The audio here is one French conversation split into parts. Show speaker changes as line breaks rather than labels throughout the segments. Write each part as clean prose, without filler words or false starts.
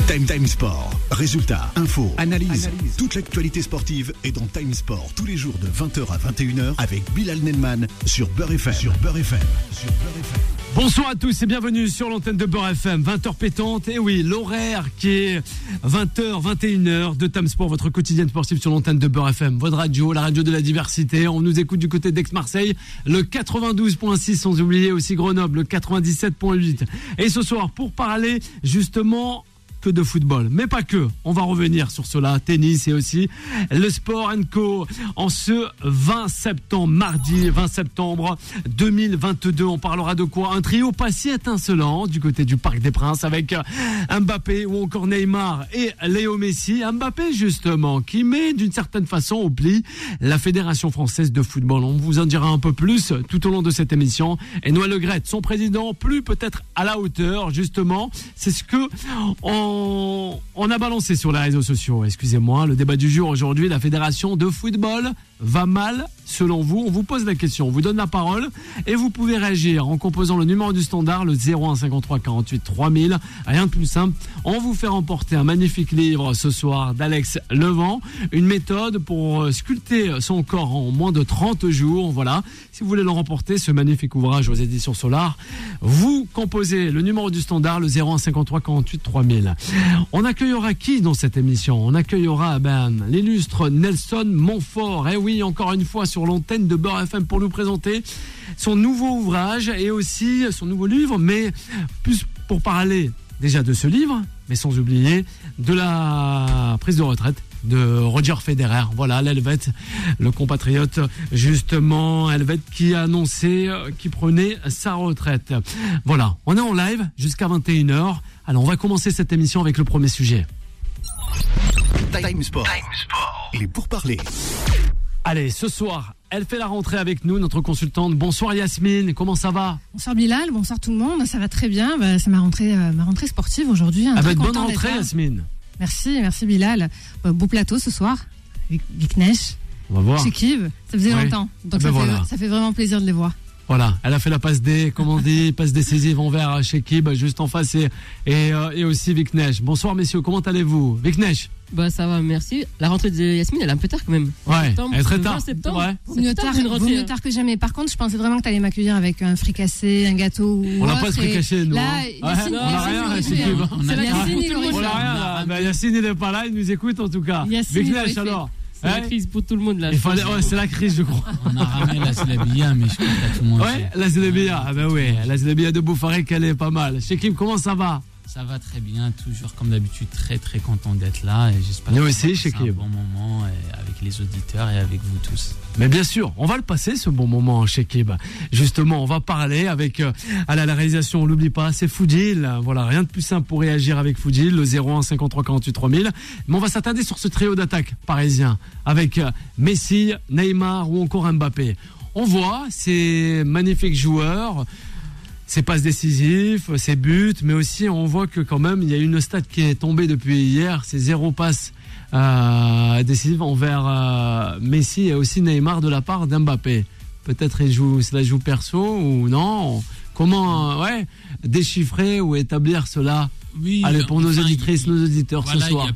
Time Sport. Résultats, infos, analyse. Toute l'actualité sportive est dans Time Sport tous les jours de 20h à 21h avec Bilal Nelman sur Beurre FM.
Bonsoir à tous et bienvenue sur l'antenne de Beurre FM, 20h pétante. Et oui, l'horaire qui est 20h, 21h de Time Sport, votre quotidienne sportive sur l'antenne de Beurre FM, votre radio, la radio de la diversité. On nous écoute du côté d'Aix-Marseille, le 92.6, sans oublier aussi Grenoble, le 97.8. Et ce soir, pour parler justement que de football, mais pas que. On va revenir sur cela, tennis et aussi le sport & co. En ce 20 septembre, mardi 20 septembre 2022, on parlera de quoi? Un trio pas si étincelant du côté du Parc des Princes avec Mbappé ou encore Neymar et Léo Messi. Mbappé justement qui met d'une certaine façon au pli la Fédération française de football. On vous en dira un peu plus tout au long de cette émission. Et Noël Le Graët, son président, plus peut-être à la hauteur justement. C'est ce que on a balancé sur les réseaux sociaux. Excusez-moi, le débat du jour aujourd'hui, la Fédération de football va mal selon vous? On vous pose la question, on vous donne la parole et vous pouvez réagir en composant le numéro du standard, le 01 53 48 3000. Rien de plus simple, on vous fait remporter un magnifique livre ce soir d'Alex Levent, une méthode pour sculpter son corps en moins de 30 jours. Voilà, si vous voulez le remporter, ce magnifique ouvrage aux éditions Solar, vous composez le numéro du standard, le 01 53 48 3000. On accueillera qui dans cette émission? On accueillera l'illustre Nelson Montfort. Eh oui, encore une fois sur l'antenne de Beurre FM pour nous présenter son nouveau ouvrage et aussi son nouveau livre, mais plus pour parler déjà de ce livre, mais sans oublier de la prise de retraite de Roger Federer. Voilà, l'Helvète, le compatriote justement, Helvète qui a annoncé qu'il prenait sa retraite. Voilà, on est en live jusqu'à 21h. Alors on va commencer cette émission avec le premier sujet.
Time Sport. Il est pour parler.
Allez, ce soir, elle fait la rentrée avec nous, notre consultante. Bonsoir Yasmine, comment ça va?
Bonsoir Bilal, bonsoir tout le monde, ça va très bien. C'est ma rentrée sportive aujourd'hui.
Bonne rentrée Yasmine.
Merci Bilal. Beau plateau ce soir, avec Viknesh,
on va voir.
Chekib, ça faisait longtemps, donc ça fait vraiment plaisir de les voir.
Voilà, elle a fait la passe D, comme on dit, passe décisive envers Chekib, juste en face, et aussi Viknesh. Bonsoir messieurs, comment allez-vous? Viknesh?
Ça va, merci. La rentrée de Yasmine, elle est un peu tard quand même.
Ouais, elle est très tard.
Septembre,
vaut mieux tard que jamais. Par contre, je pensais vraiment que tu allais m'accueillir avec un fricassé, un gâteau.
On n'a pas de fricassé, nous.
Là,
on n'a rien, Chekib. Yacine, il n'est pas là, il nous écoute en tout cas. Viknesh, alors.
C'est la crise pour tout le monde là.
C'est la crise, je crois.
On a ramené la Zlebia, mais je crois que tout le monde.
Ouais, la Zlebia. La Zlebia de Boufarek, elle est pas mal. Chekib, comment ça va?
Ça va très bien, toujours comme d'habitude, très très content d'être là et j'espère
nous
que
aussi,
c'est un bon moment avec les auditeurs et avec vous tous.
Mais bien sûr, on va le passer ce bon moment, Chekib. Justement, on va parler avec à la réalisation, on l'oublie pas, c'est Foudil. Voilà, rien de plus simple pour réagir avec Foudil, le 01 53 48 3000. Mais on va s'attarder sur ce trio d'attaque parisien avec Messi, Neymar ou encore Mbappé. On voit ces magnifiques joueurs, ses passes décisives, ses buts, mais aussi on voit que quand même il y a une stat qui est tombée depuis hier, c'est 0 passes décisives envers Messi et aussi Neymar de la part d'Mbappé. Peut-être cela joue perso ou non? Comment déchiffrer ou établir cela?
Oui,
allez, pour nos auditrices, nos auditeurs ce soir.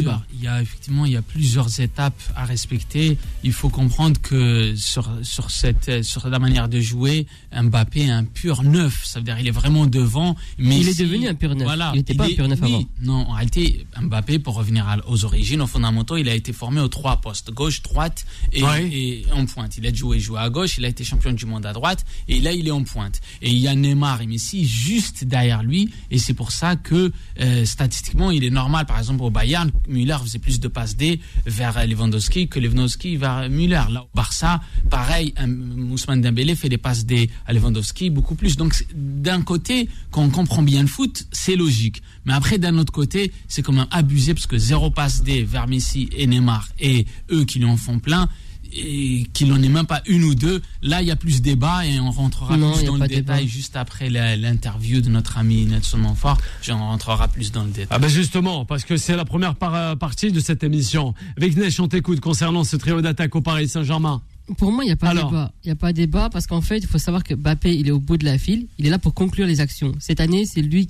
Il y a plusieurs étapes à respecter. Il faut comprendre que sur la manière de jouer, Mbappé est un pur neuf. Ça veut dire il est vraiment devant. Mais
il est devenu un pur neuf.
Voilà,
il n'était pas un pur neuf avant.
Non, en réalité, Mbappé, pour revenir aux origines, aux fondamentaux, il a été formé aux 3 postes, gauche, droite et en pointe. Il a joué à gauche, il a été champion du monde à droite et là il est en pointe. Et il y a Neymar et Messi juste derrière lui et c'est pour ça que statistiquement il est normal, par exemple au Bayern, Müller faisait plus de passes D vers Lewandowski que Lewandowski vers Müller. Là au Barça, pareil, Ousmane Dembélé fait des passes D à Lewandowski beaucoup plus. Donc d'un côté, quand on comprend bien le foot, c'est logique. Mais après d'un autre côté, c'est quand même abusé parce que 0 passe D vers Messi et Neymar et eux qui lui en font plein et qu'il n'en ait même pas une ou deux, là il y a plus débat et on rentrera plus dans le détail juste après l'interview de notre ami Nelson Montfort. On rentrera plus dans le détail.
Justement, parce que c'est la première partie de cette émission. Viknesh, on t'écoute concernant ce trio d'attaque au Paris Saint-Germain.
Pour moi, il n'y a pas de débat. Il n'y a pas de débat parce qu'en fait, il faut savoir que Mbappé, il est au bout de la file. Il est là pour conclure les actions. Cette année, c'est lui qui doit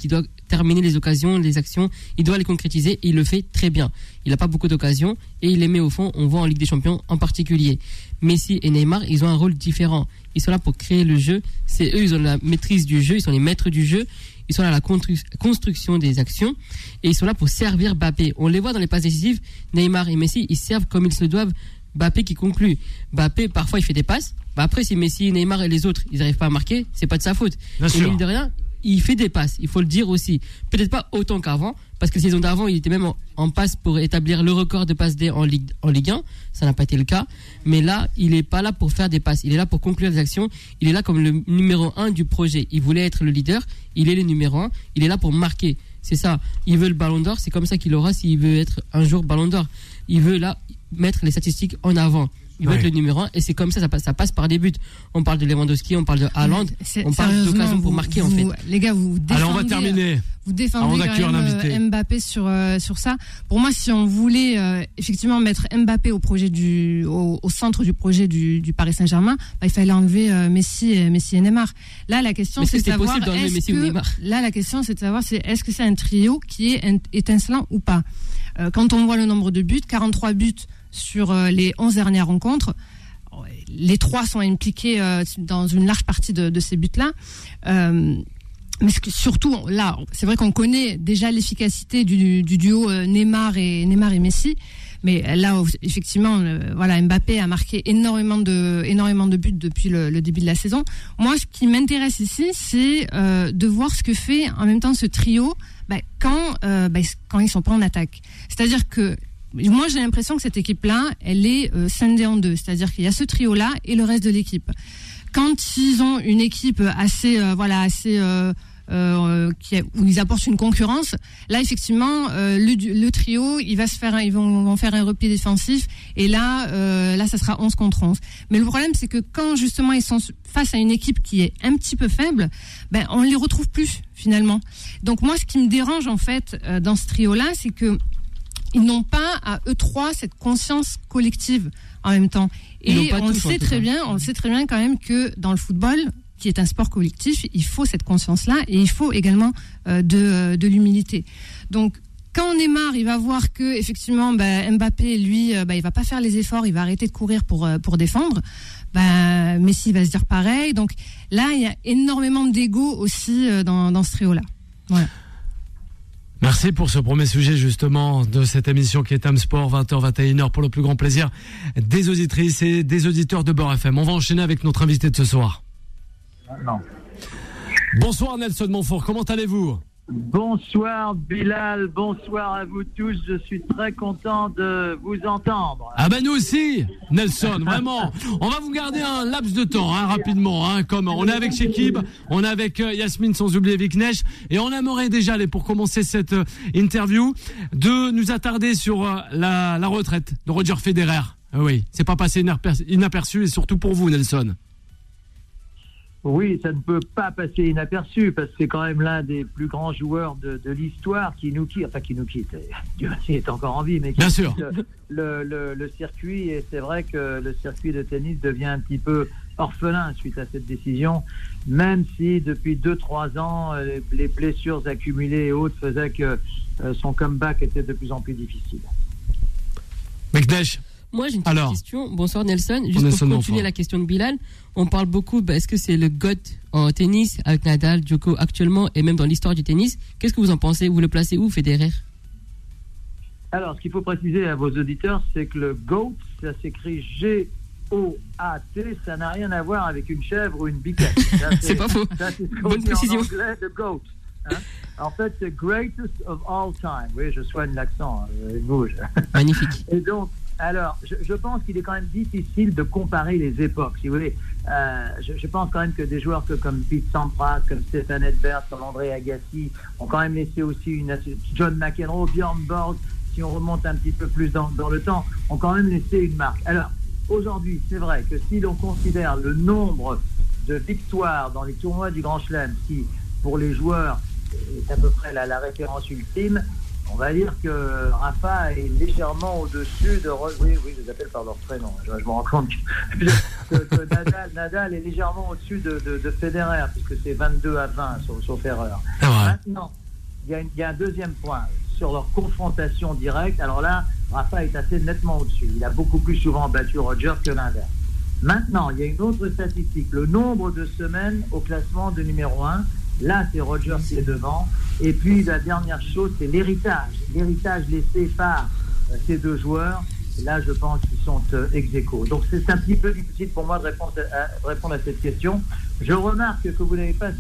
terminer les occasions, les actions, il doit les concrétiser et il le fait très bien. Il n'a pas beaucoup d'occasions et il les met au fond, on voit en Ligue des Champions en particulier. Messi et Neymar, ils ont un rôle différent. Ils sont là pour créer le jeu, c'est eux, ils ont la maîtrise du jeu, ils sont les maîtres du jeu, ils sont là à la construction des actions et ils sont là pour servir Mbappé. On les voit dans les passes décisives, Neymar et Messi, ils servent comme ils se doivent. Mbappé qui conclut. Mbappé, parfois, il fait des passes. Après, si Messi, Neymar et les autres, ils n'arrivent pas à marquer, c'est pas de sa faute.
Bien sûr.
Mine de rien, il fait des passes. Il faut le dire aussi. Peut-être pas autant qu'avant, parce que la saison d'avant, il était même en passe pour établir le record de passes D en Ligue 1. Ça n'a pas été le cas. Mais là, il n'est pas là pour faire des passes. Il est là pour conclure des actions. Il est là comme le numéro 1 du projet. Il voulait être le leader. Il est le numéro 1. Il est là pour marquer. C'est ça. Il veut le ballon d'or. C'est comme ça qu'il aura s'il veut être un jour ballon d'or. Il veut là mettre les statistiques en avant. Il veut être le numéro 1 et c'est comme ça passe par des buts. On parle de Lewandowski, on parle de Haaland, on parle d'occasion pour marquer en fait.
Les gars, vous défendez,
Alors on va terminer.
Vous défendez quand même Mbappé sur ça. Pour moi, si on voulait effectivement mettre Mbappé au centre du projet du Paris Saint-Germain, il fallait enlever Messi et Neymar. Là, la question c'est de savoir est-ce que c'est un trio qui est étincelant ou pas. Quand on voit le nombre de buts, 43 buts sur les 11 dernières rencontres, les 3 sont impliqués dans une large partie de ces buts-là. Mais surtout, là, c'est vrai qu'on connaît déjà l'efficacité du duo Neymar et Messi. Mais là, effectivement, Mbappé a marqué énormément de buts depuis le début de la saison. Moi, ce qui m'intéresse ici, c'est de voir ce que fait en même temps ce trio quand ils sont pas en attaque. C'est-à-dire que moi, j'ai l'impression que cette équipe-là, elle est scindée en deux. C'est-à-dire qu'il y a ce trio-là et le reste de l'équipe. Quand ils ont une équipe où ils apportent une concurrence, là effectivement le trio ils vont faire un repli défensif et là ça sera 11 contre 11. Mais le problème c'est que quand justement ils sont face à une équipe qui est un petit peu faible, on les retrouve plus finalement. Donc moi ce qui me dérange en fait dans ce trio là, c'est que ils n'ont pas à eux trois cette conscience collective en même temps. Et on le sait très bien quand même que dans le football, qui est un sport collectif, il faut cette conscience-là et il faut également de l'humilité. Donc, quand Neymar, il va voir que effectivement, Mbappé, lui, il va pas faire les efforts, il va arrêter de courir pour défendre. Messi va se dire pareil. Donc là, il y a énormément d'ego aussi dans ce trio-là. Voilà.
Merci pour ce premier sujet justement de cette émission qui est Time Sport, 20h, 21h, pour le plus grand plaisir des auditrices et des auditeurs de Beurre FM. On va enchaîner avec notre invité de ce soir.
Non.
Bonsoir Nelson Montfort, comment allez-vous ?
Bonsoir Bilal, bonsoir à vous tous, je suis très content de vous entendre.
Ah nous aussi Nelson, vraiment. On va vous garder un laps de temps, rapidement, comme on est avec Chekib, on est avec Yasmine, sans oublier Viknesh, et on aimerait déjà aller, pour commencer cette interview, de nous attarder sur la retraite de Roger Federer. Oui, c'est pas passé inaperçu, et surtout pour vous Nelson.
Oui, ça ne peut pas passer inaperçu parce que c'est quand même l'un des plus grands joueurs de l'histoire qui nous quitte. Dieu merci, il est encore en vie, mais qui
bien sûr.
Le circuit. Et c'est vrai que le circuit de tennis devient un petit peu orphelin suite à cette décision, même si depuis 2-3 ans, les blessures accumulées et autres faisaient que son comeback était de plus en plus difficile.
Mekdesh.
Moi, j'ai une petite question. Bonsoir Nelson. Juste pour continuer la question de Bilal, on parle beaucoup, est-ce que c'est le GOAT en tennis avec Nadal, Djoko actuellement et même dans l'histoire du tennis? Qu'est-ce que vous en pensez? Vous le placez où, Federer?
Alors, ce qu'il faut préciser à vos auditeurs, c'est que le GOAT, ça s'écrit G-O-A-T, ça n'a rien à voir avec une chèvre ou une biquette.
C'est pas faux.
Ça, c'est ce qu'on
Bonne
dit
précision.
en anglais, the GOAT. En fait, c'est greatest of all time. Oui, je soigne l'accent, il bouge.
Magnifique.
Et donc, alors, je pense qu'il est quand même difficile de comparer les époques, si vous voulez. Je pense quand même que des joueurs comme Pete Sampras, comme Stefan Edberg, comme André Agassi ont quand même laissé aussi John McEnroe, Björn Borg, si on remonte un petit peu plus dans le temps, ont quand même laissé une marque. Alors, aujourd'hui, c'est vrai que si l'on considère le nombre de victoires dans les tournois du Grand Chelem, qui, pour les joueurs, est à peu près la référence ultime, on va dire que Rafa est légèrement au-dessus de... Oui, je les appelle par leur prénom. Je me rends compte que Nadal est légèrement au-dessus de Federer, puisque c'est 22-20, sauf erreur. il y a un deuxième point sur leur confrontation directe. Alors là, Rafa est assez nettement au-dessus. Il a beaucoup plus souvent battu Roger que l'inverse. Maintenant, il y a une autre statistique. Le nombre de semaines au classement de numéro 1. Là, c'est Roger qui est devant. Et puis, la dernière chose, c'est l'héritage. L'héritage laissé par ces deux joueurs. Là, je pense qu'ils sont ex-aequo. Donc, c'est un petit peu difficile pour moi de répondre à cette question. Je remarque que vous n'avez pas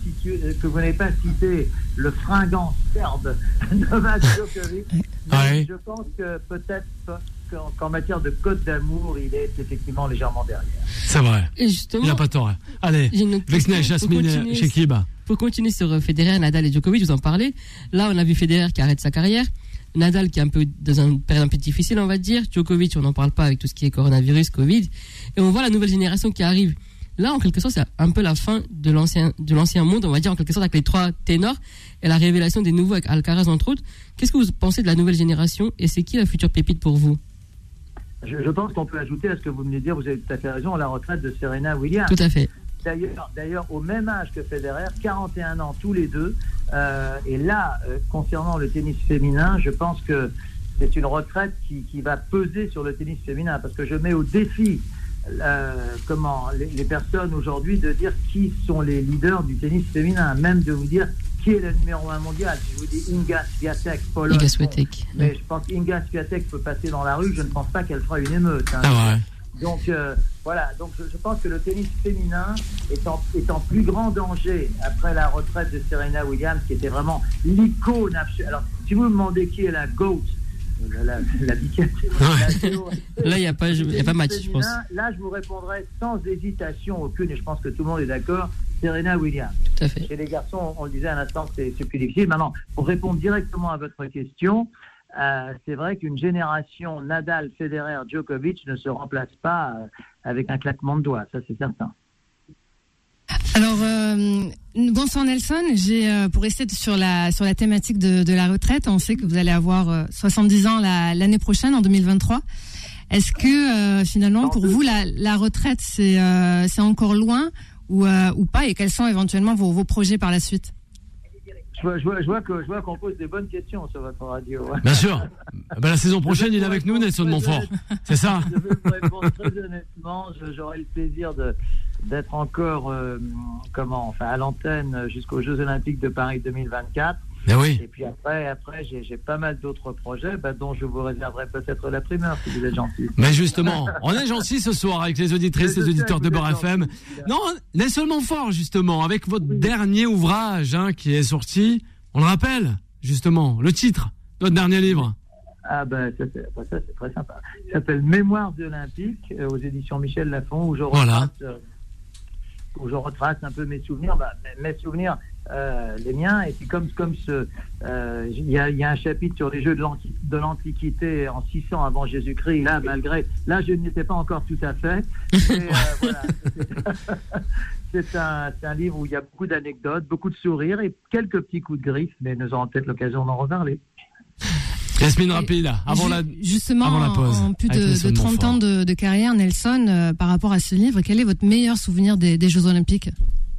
cité le fringant serbe Novak Djokovic.
Ouais.
Je pense que peut-être qu'en matière de code d'amour, il est effectivement légèrement derrière.
C'est vrai.
Et justement,
il n'a pas tort. Allez, Vexner, Jasmine, Chekib.
Pour continuer sur Federer, Nadal et Djokovic, vous en parlez. Là, on a vu Federer qui arrête sa carrière. Nadal qui est un peu dans une période un peu difficile, on va dire. Djokovic, on n'en parle pas avec tout ce qui est coronavirus, Covid. Et on voit la nouvelle génération qui arrive. Là, en quelque sorte, c'est un peu la fin de l'ancien monde, on va dire, en quelque sorte, avec les trois ténors et la révélation des nouveaux avec Alcaraz, entre autres. Qu'est-ce que vous pensez de la nouvelle génération et c'est qui la future pépite pour vous?
Je pense qu'on peut ajouter à ce que vous venez de dire, vous avez tout à fait raison, à la retraite de Serena Williams.
Tout à fait.
D'ailleurs, au même âge que Federer, 41 ans tous les deux. Et là, concernant le tennis féminin, je pense que c'est une retraite qui va peser sur le tennis féminin, parce que je mets au défi les personnes aujourd'hui de dire qui sont les leaders du tennis féminin, même de vous dire qui est le numéro 1 mondial. Si je vous dis Inga Swiatek, Pologne,
Iga Swiatek.
Mais je pense qu'Inga Swiatek peut passer dans la rue, je ne pense pas qu'elle fera une émeute. Hein.
Ah ouais.
Donc voilà, donc je pense que le tennis féminin est en plus grand danger après la retraite de Serena Williams, qui était vraiment l'icône absolue. Alors, si vous me demandez qui est la GOAT, la biquette,
là, il n'y a pas match, je pense.
Là, je vous répondrai sans hésitation aucune, et je pense que tout le monde est d'accord, Serena Williams.
Tout à fait.
Chez les garçons, on le disait à l'instant, c'est plus difficile. Maintenant, pour répondre directement à votre question, c'est vrai qu'une génération Nadal, Federer, Djokovic ne se remplace pas avec un claquement de doigts, ça c'est certain.
Alors, bonsoir Nelson, pour rester sur la thématique de la retraite, on sait que vous allez avoir 70 ans l'année prochaine, en 2023. Est-ce que finalement, pour vous, la retraite, c'est encore loin ou pas, et quels sont éventuellement vos projets par la suite?
Je vois qu'on pose des bonnes questions sur votre radio.
Bien sûr. La saison prochaine, il est avec nous, Nelson Montfort. C'est ça.
Je vais vous répondre très honnêtement. J'aurai le plaisir d'être encore à l'antenne jusqu'aux Jeux Olympiques de Paris 2024.
Mais oui.
Et puis après j'ai pas mal d'autres projets dont je vous réserverai peut-être la primeur si vous êtes gentil.
Mais justement, on est gentil ce soir avec les auditrices et les auditeurs de Beurre FM. Non, Nelson Montfort, justement, avec votre dernier ouvrage qui est sorti. On le rappelle, justement, le titre de votre dernier livre.
Ah ça c'est très sympa. Il s'appelle Mémoires olympiques aux éditions Michel Lafon, où je retrace un peu mes souvenirs, les miens, et puis comme il y a un chapitre sur les jeux de l'Antiquité en 600 avant Jésus-Christ. Là je n'y étais pas encore tout à fait. Et, voilà, c'est un livre où il y a beaucoup d'anecdotes, beaucoup de sourires et quelques petits coups de griffe, mais nous aurons peut-être l'occasion d'en reparler.
Yasmine, rapide, avant la pause.
En plus de 30 ans de carrière, Nelson, par rapport à ce livre, quel est votre meilleur souvenir des Jeux Olympiques?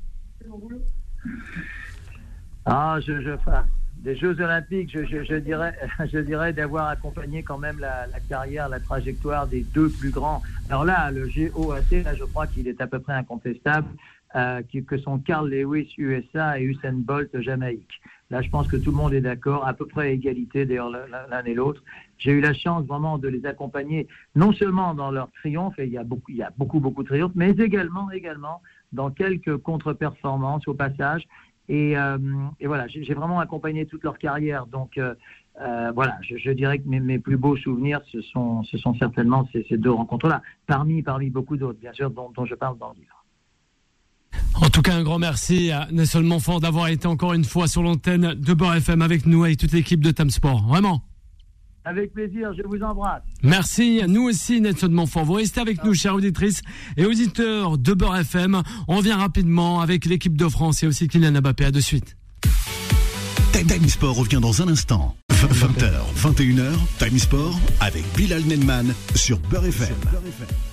Des Jeux Olympiques, je dirais d'avoir accompagné quand même la carrière, la trajectoire des deux plus grands. Alors là, le GOAT, là, je crois qu'il est à peu près incontestable, que sont Carl Lewis, USA, et Usain Bolt, Jamaïque. Là, je pense que tout le monde est d'accord, à peu près à égalité, d'ailleurs, l'un et l'autre. J'ai eu la chance vraiment de les accompagner, non seulement dans leur triomphe, et il y a beaucoup de triomphes, mais également dans quelques contre-performances au passage. Et voilà, j'ai vraiment accompagné toute leur carrière. Donc, voilà, je dirais que mes plus beaux souvenirs, ce sont certainement ces deux rencontres-là, parmi beaucoup d'autres, bien sûr, dont je parle dans le livre.
En tout cas, un grand merci à Nelson Montfort d'avoir été encore une fois sur l'antenne de Beurre FM avec nous, avec toute l'équipe de Tam Sport. Vraiment.
Avec plaisir, je vous embrasse.
Merci, nous aussi Nelson Montfort. Vous restez avec nous, chères auditrices et auditeurs de Beurre FM. On revient rapidement avec l'équipe de France et aussi Kylian Mbappé. À de suite.
Time Sport revient dans un instant. 20h, 21h, Time Sport avec Bilal Nenman sur Beurre FM.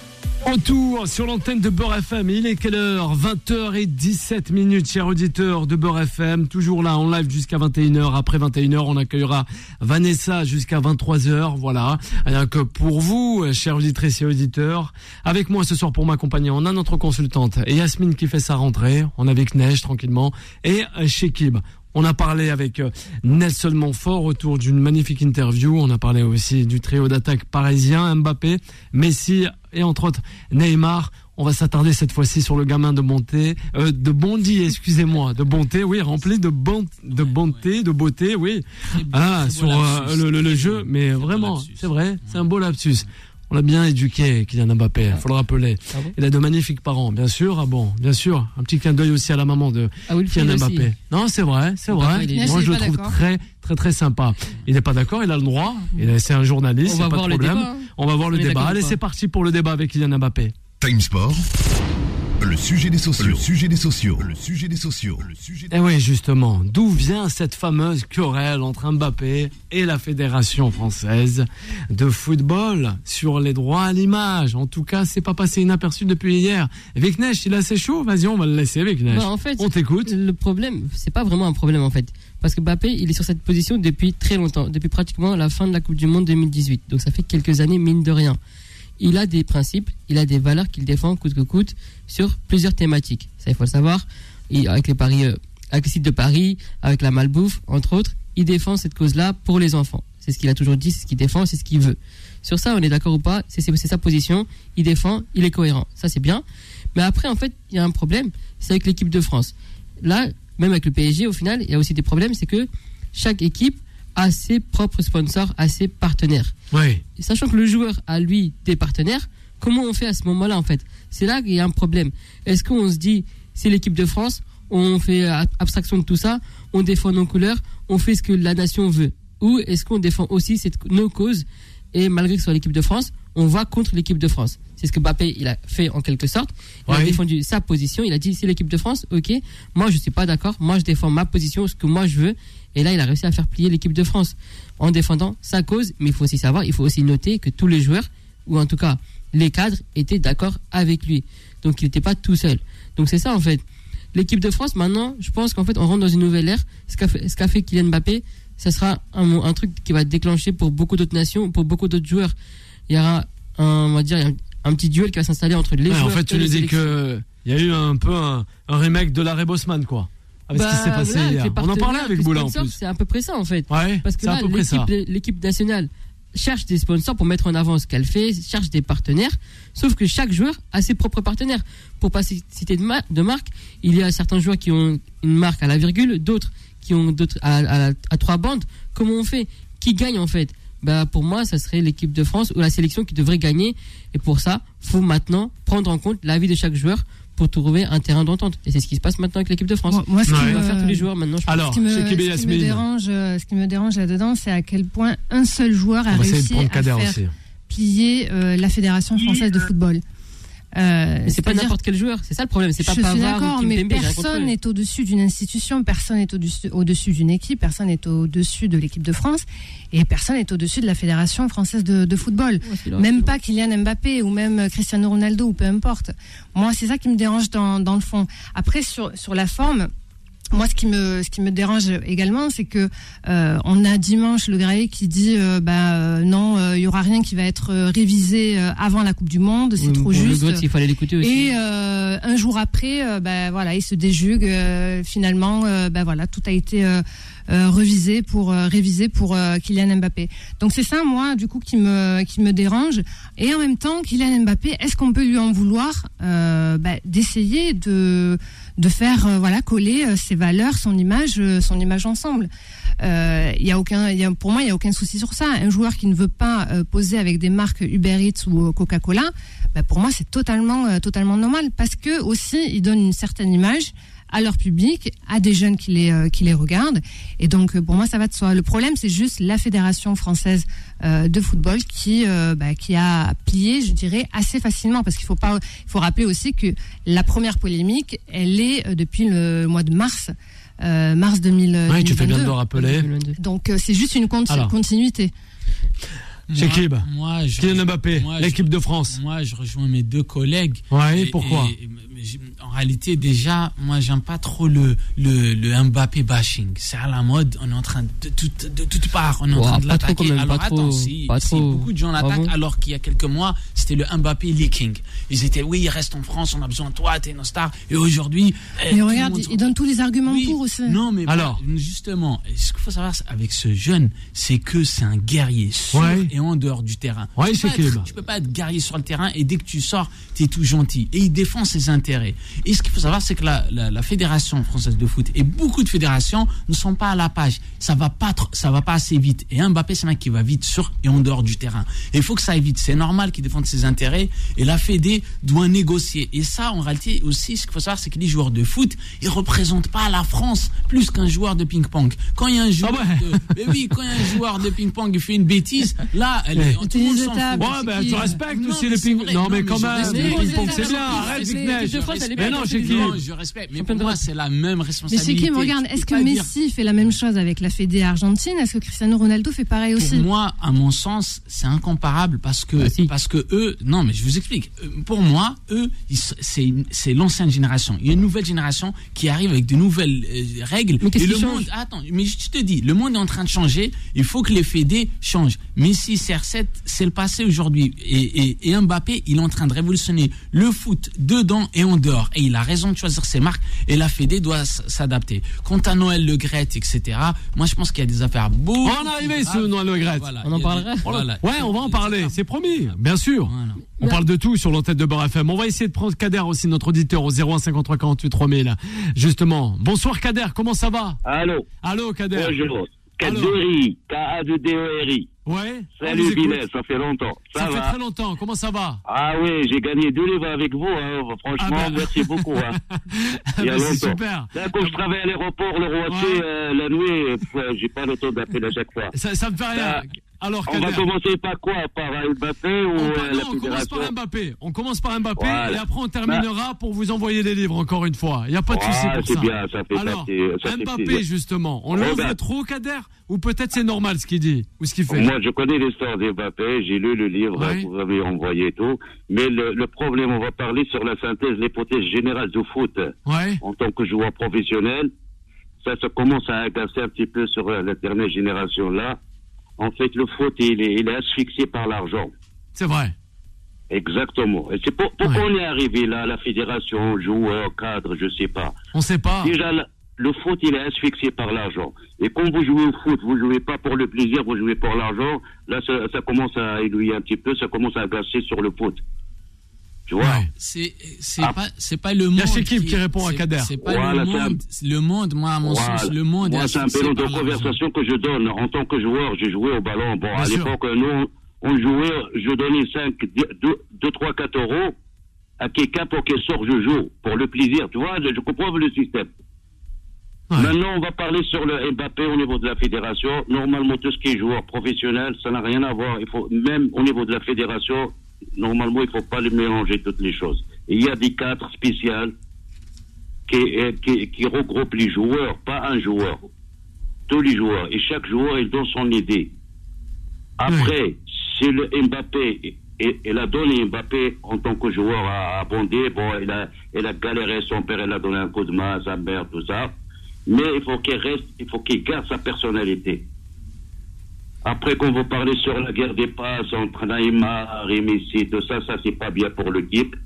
Retour sur l'antenne de Beurre FM. Il est quelle heure ? 20h17, chers auditeurs de Beurre FM. Toujours là en live jusqu'à 21h. Après 21h, on accueillera Vanessa jusqu'à 23h. Voilà. Rien que pour vous, chers auditrices et auditeurs. Avec moi ce soir pour m'accompagner, on a notre consultante Yasmine qui fait sa rentrée. On est avec Neige tranquillement. Et Chekib. On a parlé avec Nelson Montfort autour d'une magnifique interview. On a parlé aussi du trio d'attaque parisien, Mbappé, Messi et entre autres Neymar. On va s'attarder cette fois-ci sur le gamin de Bonté, de Bondy, excusez-moi, de Bonté, oui, rempli de bonté, de beauté, oui. Sur le jeu, mais vraiment, c'est vrai, c'est un beau lapsus. On l'a bien éduqué, Kylian Mbappé, il faut le rappeler. Ah bon, il a de magnifiques parents, bien sûr. Bien sûr. Un petit clin d'œil aussi à la maman de Kylian Mbappé. Aussi. Non, c'est vrai. Moi, je le trouve très sympa. Il n'est pas d'accord, il a le droit. C'est un journaliste, c'est pas de problème. On va voir le débat. Allez, c'est parti pour le débat avec Kylian Mbappé.
Time Sport. Le sujet des sociaux.
Et oui, justement, d'où vient cette fameuse querelle entre Mbappé et la Fédération française de football sur les droits à l'image? En tout cas, c'est pas passé inaperçu depuis hier. Viknesh, il est assez chaud. Vas-y, on va le laisser, Viknesh.
En fait,
on t'écoute.
Le problème, c'est pas vraiment un problème en fait, parce que Mbappé, il est sur cette position depuis très longtemps, depuis pratiquement la fin de la Coupe du Monde 2018. Donc ça fait quelques années, mine de rien. Il a des principes, il a des valeurs qu'il défend coûte que coûte sur plusieurs thématiques. Ça, il faut le savoir. Avec les paris, avec le site de Paris, avec la malbouffe, entre autres, il défend cette cause-là pour les enfants. C'est ce qu'il a toujours dit, c'est ce qu'il défend, c'est ce qu'il veut. Sur ça, on est d'accord ou pas, c'est sa position, il défend, il est cohérent. Ça, c'est bien. Mais après, en fait, il y a un problème, c'est avec l'équipe de France. Là, même avec le PSG, au final, il y a aussi des problèmes, c'est que chaque équipe a ses propres sponsors, a ses partenaires.
Oui.
Sachant que le joueur a, lui, des partenaires, comment on fait à ce moment-là, en fait? C'est là qu'il y a un problème. Est-ce qu'on se dit, c'est l'équipe de France, on fait abstraction de tout ça, on défend nos couleurs, on fait ce que la nation veut? Ou est-ce qu'on défend aussi nos causes, et malgré que ce soit l'équipe de France, on va contre l'équipe de France? C'est ce que Mbappé, il a fait en quelque sorte. Il a défendu sa position, il a dit, c'est l'équipe de France, ok, moi je suis pas d'accord, moi je défends ma position, ce que moi je veux. Et là, il a réussi à faire plier l'équipe de France en défendant sa cause. Mais il faut aussi savoir, il faut aussi noter que tous les joueurs, ou en tout cas les cadres, étaient d'accord avec lui. Donc il n'était pas tout seul. Donc c'est ça en fait. L'équipe de France, maintenant, je pense qu'en fait, on rentre dans une nouvelle ère. Ce qu'a fait Kylian Mbappé, ça sera un truc qui va déclencher pour beaucoup d'autres nations, pour beaucoup d'autres joueurs. Il y aura un petit duel qui va s'installer entre les joueurs.
En fait, tu nous dis qu'il y a eu un peu un remake de l'arrêt Bosman, quoi. Avec ce qui s'est passé hier. On en parlait avec Boula en plus.
C'est à peu près ça en fait.
Ouais,
parce que là, l'équipe nationale cherche des sponsors pour mettre en avant ce qu'elle fait, cherche des partenaires, sauf que chaque joueur a ses propres partenaires. Pour pas citer de marque, il y a certains joueurs qui ont une marque à la virgule, d'autres qui ont d'autres à 3 bandes. Comment on fait? Qui gagne en fait? Pour moi, ça serait l'équipe de France ou la sélection qui devrait gagner. Et pour ça, faut maintenant prendre en compte l'avis de chaque joueur pour trouver un terrain d'entente. Et c'est ce qui se passe maintenant avec l'équipe de France.
Moi, ce qui
va faire tous les joueurs maintenant.
Alors,
ce qui me dérange là-dedans, c'est à quel point un seul joueur a réussi à faire plier la Fédération française de football.
Mais c'est pas n'importe quel joueur, c'est ça le problème. C'est pas
je suis
d'accord,
mais personne n'est au-dessus d'une institution, personne n'est au-dessus d'une équipe, personne n'est au-dessus de l'équipe de France et personne n'est au-dessus de la Fédération française de football. Même pas Kylian Mbappé ou même Cristiano Ronaldo ou peu importe. Moi, c'est ça qui me dérange dans le fond. Après, sur la forme, moi, ce qui me dérange également, c'est que on a Dimanche Le Graët qui dit non, il y aura rien qui va être révisé avant la Coupe du Monde, c'est trop juste.
Le il fallait l'écouter aussi.
Et un jour après, il se déjugue. Finalement, tout a été révisé pour Kylian Mbappé. Donc c'est ça, moi, du coup, qui me dérange. Et en même temps, Kylian Mbappé, est-ce qu'on peut lui en vouloir d'essayer de faire coller ses valeurs, son image ensemble. Pour moi, il y a aucun souci sur ça. Un joueur qui ne veut pas poser avec des marques Uber Eats ou Coca-Cola, pour moi c'est totalement normal parce que aussi il donne une certaine image à leur public, à des jeunes qui les regardent. Et donc, pour moi, ça va de soi. Le problème, c'est juste la Fédération française de football qui a plié, je dirais, assez facilement. Parce qu'il faut rappeler aussi que la première polémique, elle est depuis le mois de mars 2022.
Oui, tu fais bien de le rappeler.
Donc, c'est juste une continuité.
C'est qui Kylian Mbappé, l'équipe de France.
Moi, je rejoins mes deux collègues.
Ouais, pourquoi
en réalité, déjà, moi, j'aime pas trop le Mbappé bashing. C'est à la mode. On est en train de toutes parts, on est en train de l'attaquer. Alors attends, si beaucoup de gens l'attaquent, alors qu'il y a quelques mois, c'était le Mbappé leaking. Ils étaient, oui, il reste en France, on a besoin de toi, t'es nos stars. Et aujourd'hui,
mais regarde, il donne tous les arguments pour aussi.
Non, mais alors, justement, ce qu'il faut savoir avec ce jeune, c'est que c'est un guerrier sur et en dehors du terrain.
Ouais,
tu peux pas être guerrier sur le terrain et dès que tu sors, t'es tout gentil. Et il défend ses intérêts. Et ce qu'il faut savoir, c'est que la Fédération française de foot et beaucoup de fédérations ne sont pas à la page. Ça va pas assez vite. Et Mbappé, c'est un mec qui va vite sur et en dehors du terrain. Et il faut que ça aille vite. C'est normal qu'il défende ses intérêts. Et la Fédé doit négocier. Et ça, en réalité, aussi, ce qu'il faut savoir, c'est que les joueurs de foot, ils représentent pas la France plus qu'un joueur de ping-pong. Quand il y a un joueur quand il y a un joueur de ping-pong qui fait une bêtise, là, tout le monde s'en fout.
Tu respectes aussi le ping-pong. Non, mais quand même, le ping-pong, c'est bien. Arrête, Vic-Neige.
Je respecte. Mais pour moi, c'est la même responsabilité.
Mais Shekim, regarde, est-ce que Messi fait la même chose avec la Fédé argentine? Est-ce que Cristiano Ronaldo fait pareil aussi?
Pour moi, à mon sens, c'est incomparable parce que eux, non, mais je vous explique. Pour moi, eux, c'est l'ancienne génération. Il y a une nouvelle génération qui arrive avec de nouvelles règles.
Mais qu'est-ce
et
qui
le
change?
monde, attends, mais je te dis, le monde est en train de changer. Il faut que les Fédés changent. Messi, CR7, c'est le passé aujourd'hui. Et Mbappé, il est en train de révolutionner le foot dedans et en dehors. Et il a raison de choisir ses marques. Et la Fédé doit s'adapter. Quant à Noël Le Graët, etc., moi, je pense qu'il y a des affaires beaux.
On va en arriver sur Noël Le Graët.
On en parlera.
Ouais, on va en parler. C'est promis, bien sûr. Voilà. On parle de tout sur l'antenne de Beurre FM. On va essayer de prendre Kader aussi, notre auditeur, au 01 53 48 3000. Justement. Bonsoir Kader, comment ça va? Allô Kader.
Bonjour. Kaderi, K-A-D-D-E-R-I.
Ouais.
Salut Bilal, ça fait longtemps.
Ça fait très longtemps, comment ça va?
Ah oui, j'ai gagné 2 livres avec vous, franchement, merci beaucoup. Il y a longtemps.
C'est super.
Là, quand je travaille à l'aéroport, le Rocher, la nuit, j'ai pas le temps d'appeler à chaque fois.
Ça me fait rien. Alors,
on va commencer par quoi? Par Mbappé ou la fédération?
On commence par Mbappé et après on terminera pour vous envoyer des livres encore une fois. Il n'y a pas de souci pour ça.
C'est bien, ça fait
alors,
ça
Mbappé justement, on l'ouvre trop Kader ou peut-être c'est normal ce qu'il dit ou ce qu'il fait?
Moi je connais l'histoire d'Mbappé, j'ai lu le livre que vous avez envoyé et tout, mais le problème, on va parler sur la synthèse, l'hypothèse générale du foot en tant que joueur professionnel. Ça commence à agacer un petit peu sur la dernière génération là. En fait, le foot, il est asphyxié par l'argent.
C'est vrai.
Exactement. Et c'est pourquoi on est arrivé là, la fédération, joueur, cadre, je sais pas.
On sait pas.
Déjà, le foot, il est asphyxié par l'argent. Et quand vous jouez au foot, vous jouez pas pour le plaisir, vous jouez pour l'argent. Là, ça commence à élouer un petit peu, ça commence à agacer sur le foot. Tu vois?
C'est pas le monde.
Il y a Shekim qui répond à Kader.
C'est pas le monde, moi, à mon sens, le monde
moi, c'est un peu de conversation que je donne. En tant que joueur, j'ai joué au ballon. Bon, à l'époque, nous, on jouait, je donnais 2, 3, 4 euros à quelqu'un pour qu'il sorte, je joue. Pour le plaisir. Tu vois, je comprends le système. Maintenant, on va parler sur le Mbappé au niveau de la fédération. Normalement, tout ce qui est joueur professionnel, ça n'a rien à voir. Il faut, même au niveau de la fédération, normalement, il ne faut pas les mélanger toutes les choses. Et il y a des cadres spéciaux qui regroupent les joueurs, pas un joueur. Tous les joueurs. Et chaque joueur, il donne son idée. Après, c'est le Mbappé. Il a donné Mbappé en tant que joueur à Bondé. Bon, il a galéré, son père, il a donné un coup de main, sa mère, tout ça. Mais il faut qu'il reste, il faut qu'il garde sa personnalité. Après, quand vous parlez sur la guerre des passes entre Neymar et Messi, tout ça, c'est pas bien pour l'équipe.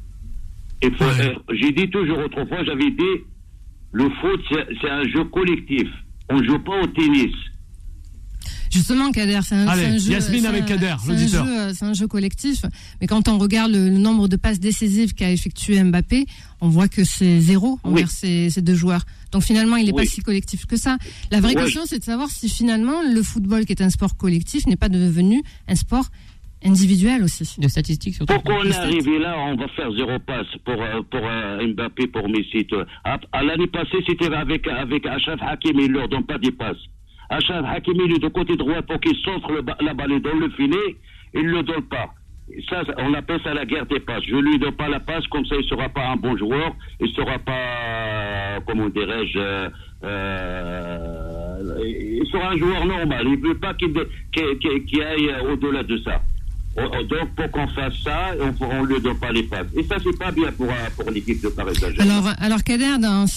J'ai dit toujours autrefois, j'avais dit, le foot, c'est un jeu collectif. On ne joue pas au tennis.
Justement, Kader, c'est un jeu.
Yasmine avec Kader, l'auditeur.
C'est un jeu collectif. Mais quand on regarde le nombre de passes décisives qu'a effectué Mbappé, on voit que c'est 0 envers ces deux joueurs. Donc finalement, il n'est pas si collectif que ça. La vraie question, c'est de savoir si finalement le football, qui est un sport collectif, n'est pas devenu un sport individuel aussi.
De statistiques surtout.
Pourquoi on est arrivé là, on va faire 0 passe pour Mbappé, pour Messi. À l'année passée, c'était avec Achraf Hakimi, il ne leur donne pas des passes. Achraf Hakimi, il est de côté droit pour qu'il centre la balle dans le filet, il ne le donne pas. Ça, on appelle ça la guerre des passes. Je lui donne pas la passe, comme ça il sera pas un bon joueur, il sera pas, comment dirais-je, il sera un joueur normal. Il ne veut pas qu'il aille au-delà de ça. Donc, pour qu'on fasse ça, on ne lui donne pas les passes. Et ça, c'est pas bien pour l'équipe de Paris Saint-Germain.
Alors Kader,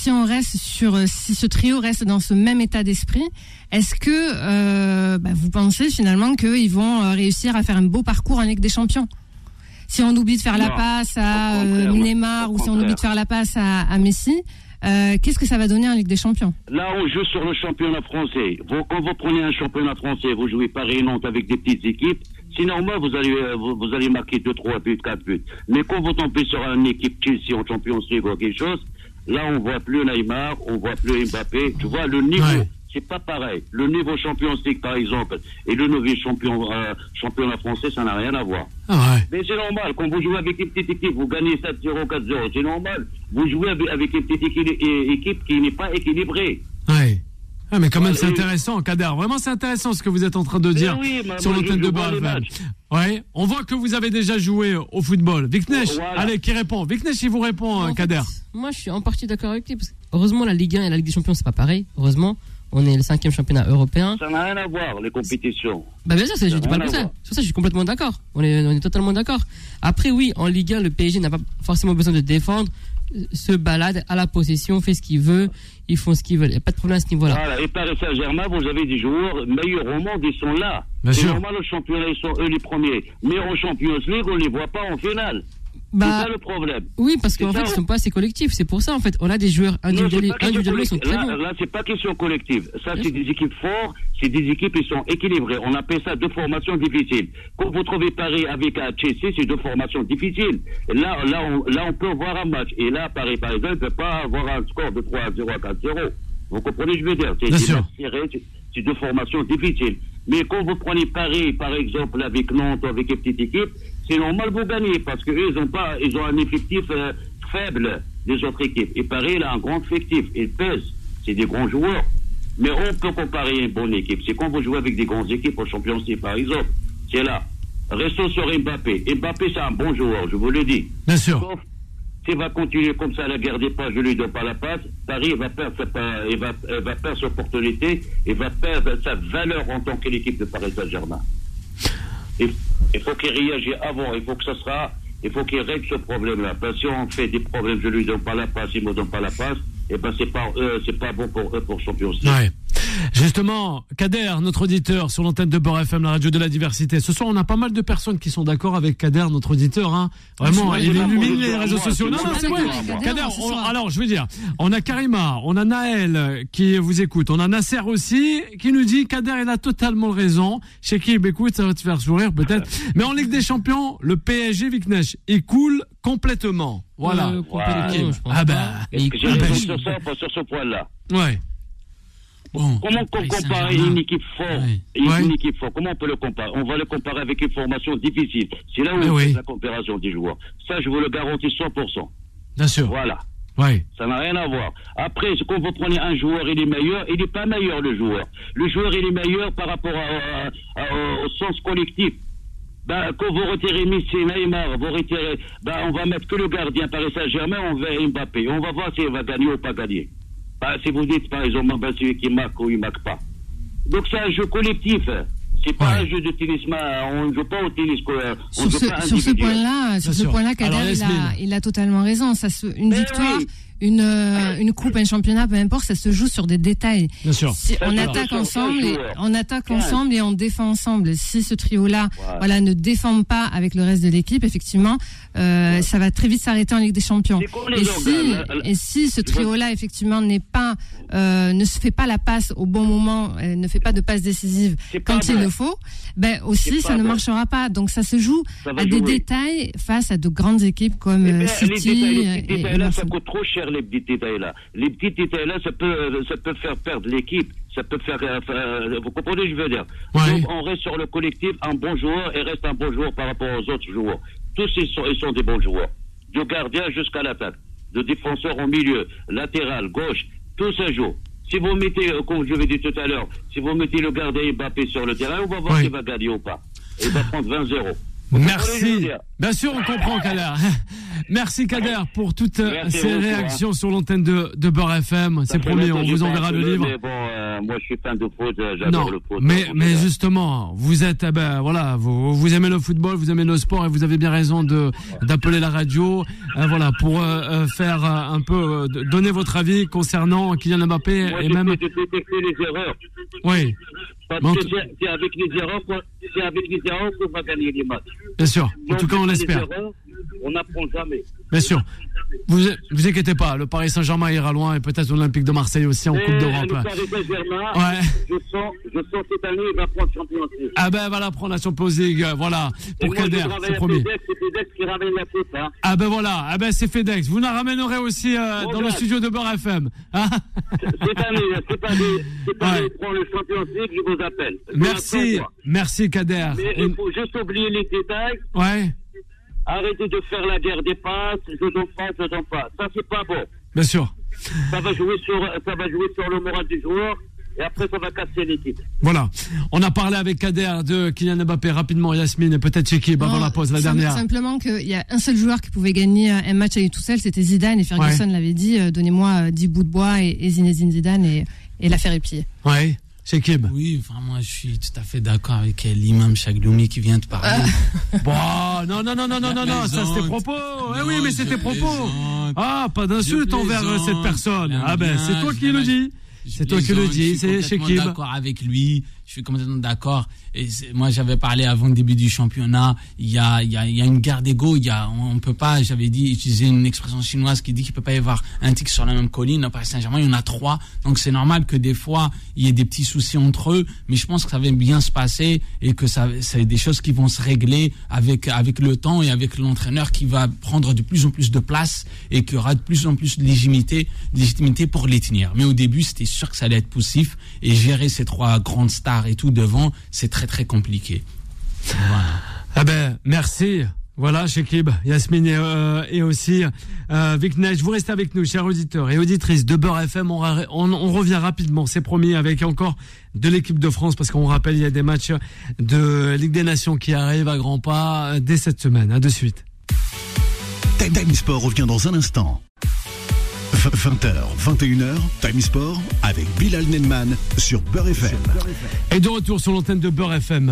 si ce trio reste dans ce même état d'esprit, est-ce que vous pensez finalement qu'ils vont réussir à faire un beau parcours en Ligue des Champions? Si on oublie de faire la passe à Neymar ou si on oublie de faire la passe à Messi, qu'est-ce que ça va donner en Ligue des Champions?
Là, on joue sur le championnat français. Quand vous prenez un championnat français, vous jouez Paris-Nantes avec des petites équipes, c'est normal, vous allez marquer 2, 3 buts, 4 buts. Mais quand vous tombez sur une équipe Chelsea en Champions League ou quelque chose, là, on voit plus Neymar, on voit plus Mbappé. Tu vois, le niveau, c'est pas pareil. Le niveau Champions League, par exemple, et le nouveau championnat français, ça n'a rien à voir. Mais c'est normal, quand vous jouez avec une petite équipe, vous gagnez 7-0, 4-0, c'est normal. Vous jouez avec une petite équipe qui n'est pas équilibrée.
Ah, mais quand même, c'est intéressant, Kader. Vraiment, c'est intéressant ce que vous êtes en train de dire sur l'antenne de Beurre FM. Ouais, on voit que vous avez déjà joué au football. Viknesh, allez, qui répond? Viknesh, il vous répond, Kader.
Moi, je suis en partie d'accord avec lui. Parce que, heureusement, la Ligue 1 et la Ligue des Champions, c'est pas pareil. Heureusement, on est le 5e championnat européen.
Ça n'a rien à voir, les compétitions.
Bien sûr, je dis pas le contraire. Sur ça, je suis complètement d'accord. On est totalement d'accord. Après, oui, en Ligue 1, le PSG n'a pas forcément besoin de défendre. Se balade à la possession, fait ce qu'il veut, ils font ce qu'ils veulent. Il n'y a pas de problème à ce niveau-là.
Voilà, et Paris Saint-Germain, vous avez des joueurs meilleurs au monde, ils sont là. C'est normal, au championnat, ils sont eux les premiers. Mais en Champions League, on ne les voit pas en finale. C'est ça le problème.
Oui, parce qu'en fait, ils ne sont pas assez collectifs. C'est pour ça, en fait, on a des joueurs individuellement, ils sont très bons.
Là, c'est pas question collective. Ça, c'est des équipes fortes, c'est des équipes qui sont équilibrées. On appelle ça 2 formations difficiles. Quand vous trouvez Paris avec Chelsea, c'est 2 formations difficiles. Là, on peut voir un match. Et là, Paris, par exemple, ne peut pas avoir un score de 3-0 à 4-0. Vous comprenez ce que je veux dire? C'est 2 formations difficiles. Mais quand vous prenez Paris, par exemple, avec Nantes, avec une petite équipe, c'est normal vous gagnez, parce qu'eux, ils ont un effectif faible des autres équipes. Et Paris, il a un grand effectif. Il pèse. C'est des grands joueurs. Mais on peut comparer une bonne équipe. C'est quand vous jouez avec des grandes équipes au Champions League, par exemple. C'est là. Restons sur Mbappé. Mbappé, c'est un bon joueur, je vous le dis.
Bien sûr.
Sauf s'il va continuer comme ça à la garder pas, je lui donne pas la passe, Paris va perdre son opportunité et va perdre sa valeur en tant qu'équipe de Paris Saint-Germain. Il faut qu'il réagisse avant, il faut qu'il règle ce problème-là. Parce que si on fait des problèmes, je lui donne pas la passe, il me donne pas la passe, et ben c'est pas bon pour eux pour Champions League.
Ouais. Justement, Kader, notre auditeur sur l'antenne de Beurre FM, la radio de la diversité. Ce soir, on a pas mal de personnes qui sont d'accord avec Kader, notre auditeur. Hein. Vraiment, il illumine les réseaux sociaux. Non, c'est vrai. Kader, alors, je veux dire, on a Karima, on a Naël qui vous écoute, on a Nasser aussi qui nous dit Kader, il a totalement raison. Shekib, écoute, ça va te faire sourire peut-être. Mais en Ligue des Champions, le PSG, Viknesh, il coule complètement. Voilà.
Sur ce point-là.
Ouais.
Bon, comment on compare une équipe forte une équipe forte? Comment on peut le comparer? On va le comparer avec une formation difficile. C'est là où on fait la comparaison des joueurs. Ça, je vous le garantis 100%.
Bien sûr.
Voilà.
Ouais.
Ça n'a rien à voir. Après, quand vous prenez un joueur, il est meilleur, il n'est pas meilleur, le joueur. Le joueur, il est meilleur par rapport au sens collectif. Quand vous retirez Messi, Neymar, on va mettre que le gardien Paris Saint-Germain, on va Mbappé. On va voir s'il va gagner ou pas gagner. Si vous dites, par exemple, celui qui marque ou il ne marque pas. Donc, c'est un jeu collectif. C'est pas un jeu de tennis. On ne joue pas au tennis.
Sur ce point-là, Kader, il a totalement raison. Une victoire, une coupe, un championnat, peu importe, ça se joue sur des détails.
Bien sûr.
On attaque ensemble et on défend ensemble. Si ce trio-là, ne défend pas avec le reste de l'équipe, effectivement, ça va très vite s'arrêter en Ligue des Champions. Et si ce trio-là, effectivement, ne se fait pas la passe au bon moment, ne fait pas de passe décisive quand il le faut, ça ne marchera pas. Donc ça se joue à des détails face à de grandes équipes comme City.
Ça coûte trop cher, les petits détails-là. Les petits détails-là, ça peut faire perdre l'équipe. Ça peut faire... vous comprenez ce que je veux dire? Donc, on reste sur le collectif, un bon joueur, et reste un bon joueur par rapport aux autres joueurs. Tous, ils sont des bons joueurs. Du gardien jusqu'à l'attaque. De défenseur au milieu, latéral, gauche, tous ça joue. Si vous mettez, comme je l'ai dit tout à l'heure, si vous mettez le gardien Mbappé sur le terrain, on va voir s'il va gagner ou pas. Il va prendre 20-0.
Merci. Bien sûr, on comprend, Kader. Merci, Kader, pour toutes ces réactions sur l'antenne de Beurre FM. C'est promis, on vous enverra le livre.
Mais bon, moi, je suis fan de foot, j'adore le foot.
Mais justement, vous êtes, vous aimez le football, vous aimez le sport, et vous avez bien raison d'appeler la radio, pour faire un peu, donner votre avis concernant Kylian Mbappé.
Moi,
et même.
De détecter les erreurs.
Oui.
Parce que c'est avec les erreurs qu'on va gagner les matchs.
Bien sûr. En tout cas, on l'espère.
On n'apprend jamais.
Bien sûr. Vous inquiétez pas, le Paris Saint-Germain ira loin, et peut-être l'Olympique de Marseille aussi en Coupe d'Europe.
Le Paris Saint-Germain, je sens cette année, il va prendre Champions League.
Ah ben voilà, prendre la Champions League, voilà, pour Kader, c'est promis.
C'est FedEx qui ramène la coupe, hein.
Ah ben voilà, c'est FedEx. Vous la ramènerez aussi dans le studio de Beurre FM. Hein,
cette année, c'est pas prendre le Champions League, je vous appelle.
Merci Kader.
Mais il faut juste oublier les détails.
Ouais.
Arrêtez de faire la guerre des passes, je donne pas. Ça, c'est pas bon.
Bien sûr.
Ça va jouer sur le moral du joueur, et après, ça va casser l'équipe.
Voilà. On a parlé avec Kader de Kylian Mbappé rapidement, Yasmine, et peut-être Chekib avant la pause, la dernière.
Simplement qu'il y a un seul joueur qui pouvait gagner un match à lui tout seul, c'était Zidane, et Ferguson l'avait dit, donnez-moi 10 bouts de bois et Zinedine Zidane, et l'affaire est pliée.
Ouais. Chekib.
Oui, vraiment, je suis tout à fait d'accord avec l'imam Chagloumi qui vient de parler.
Bon, non, ça c'était propos. Oui, mais c'était propos. Ah, pas d'insulte envers cette personne. C'est toi qui le dis. C'est toi qui le dis, c'est Chekib.
Je suis d'accord avec lui. Je suis complètement d'accord. Et moi, j'avais parlé avant le début du championnat. Il y a une guerre d'ego. On peut pas, j'avais dit, utiliser une expression chinoise qui dit qu'il peut pas y avoir un tigre sur la même colline. Au Paris Saint-Germain, il y en a 3. Donc, c'est normal que des fois, il y ait des petits soucis entre eux. Mais je pense que ça va bien se passer et que c'est des choses qui vont se régler avec le temps et avec l'entraîneur qui va prendre de plus en plus de place et qu'il y aura de plus en plus de légitimité pour les tenir. Mais au début, c'était sûr que ça allait être poussif et gérer ces 3 grandes stars et tout devant, c'est très très compliqué. Voilà.
Merci. Voilà, Chekib, Yasmine et aussi Viknesh. Vous restez avec nous, chers auditeurs et auditrices de Beurre FM. On revient rapidement, c'est promis, avec encore de l'équipe de France, parce qu'on rappelle, il y a des matchs de Ligue des Nations qui arrivent à grands pas dès cette semaine. À de suite.
Time Sport revient dans un instant. 20h, 21h, Time Sport avec Bilal Nenman sur Beurre FM.
Et de retour sur l'antenne de Beurre FM,